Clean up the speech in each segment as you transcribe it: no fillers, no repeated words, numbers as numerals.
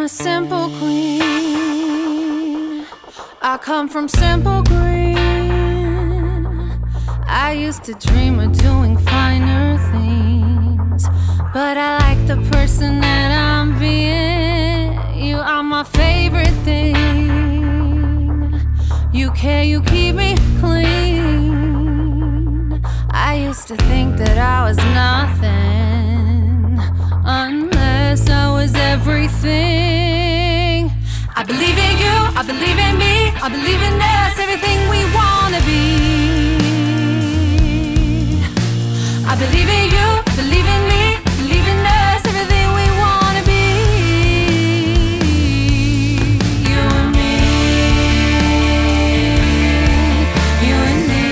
a simple queen. I come from simple green. I used to dream of doing finer things, but I like the person that I'm being. You are my favorite thing. You care, you keep me clean. I used to think that I was nothing unless I was everything. I believe in you, I believe in me, I believe in us, everything we wanna be. I believe in you, believe in me, believe in us, everything we wanna be. You and me, you and me,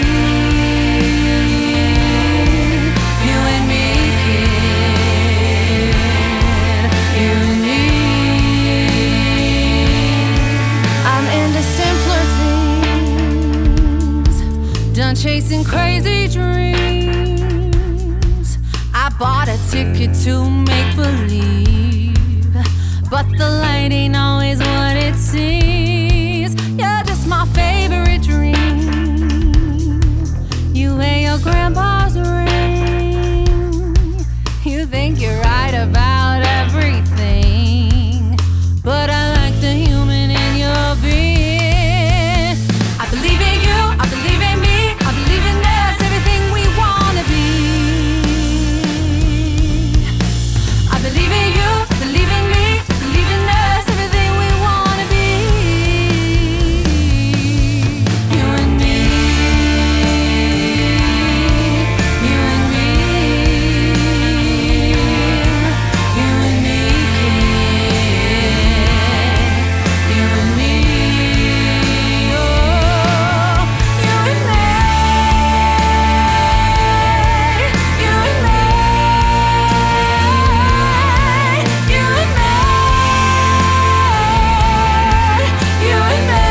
you and me, kid, you and me. I'm into simpler things, done chasing crazy dreams. I bought a ticket to make believe, but the light ain't always what it seems. You're just my favorite dream. You wear your grandpa's ring. You think you're right about everything, but I like the human in your being. I believe in you, I believe in me, I believe in us, everything we wanna be. I believe in you, believe in me, believe in us, everything we wanna be. You and me, you and me, you and me, kid, you and me, oh, you and me, you and me, you and me, you and me.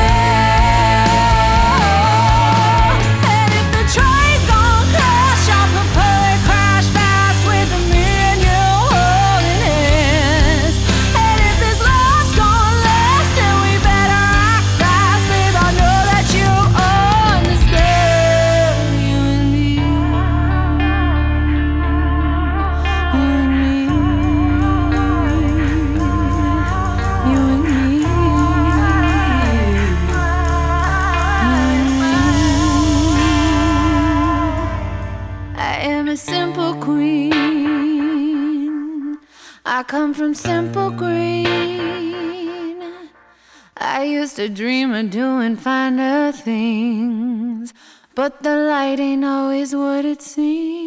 And if the train's gon' crash, I prefer it crash fast with me and you holding hands. And if this love's gon' last, then we better act fast, babe. I know that you understand. You and me, you and me, you and me, I am a simple queen. I come from simple green. I used to dream of doing finer things, but the light ain't always what it seems.